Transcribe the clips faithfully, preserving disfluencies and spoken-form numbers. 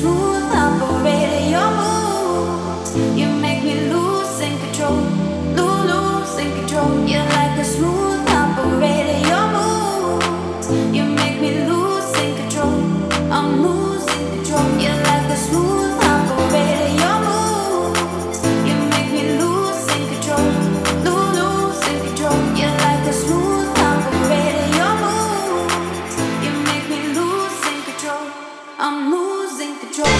smooth operator. Your moves, you make me lose in control, lose, lose in control. You're like a smooth operator. Your moves, you make me lose in control. I'm losing control. You're like a smooth operator. Your moves, you make me lose in control, lose, lose in control. You're like a smooth operator. Your moves, you make me lose in control. I'm losing control.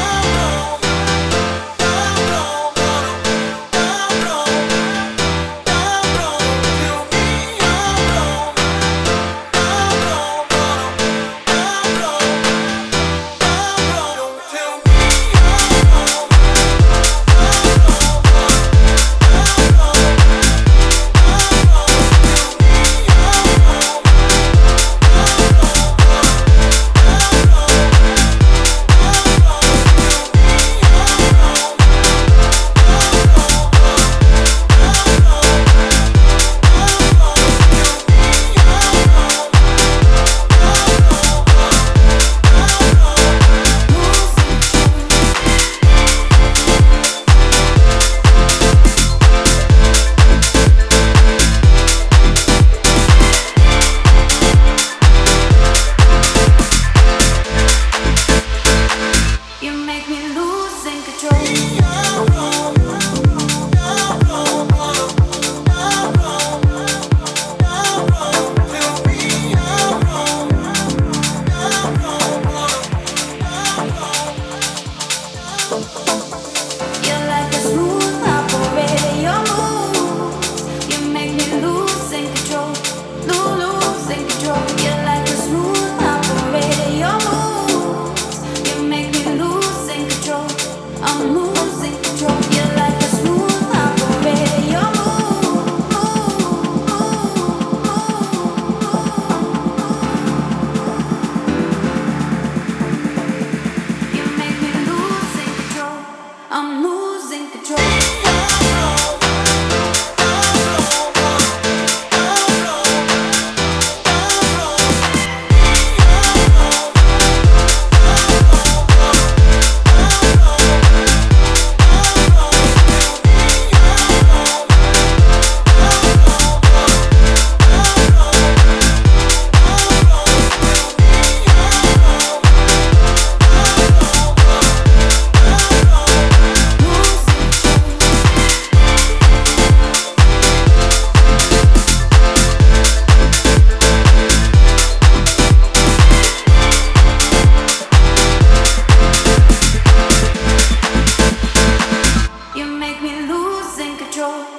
I'm losing control. You make me lose in control.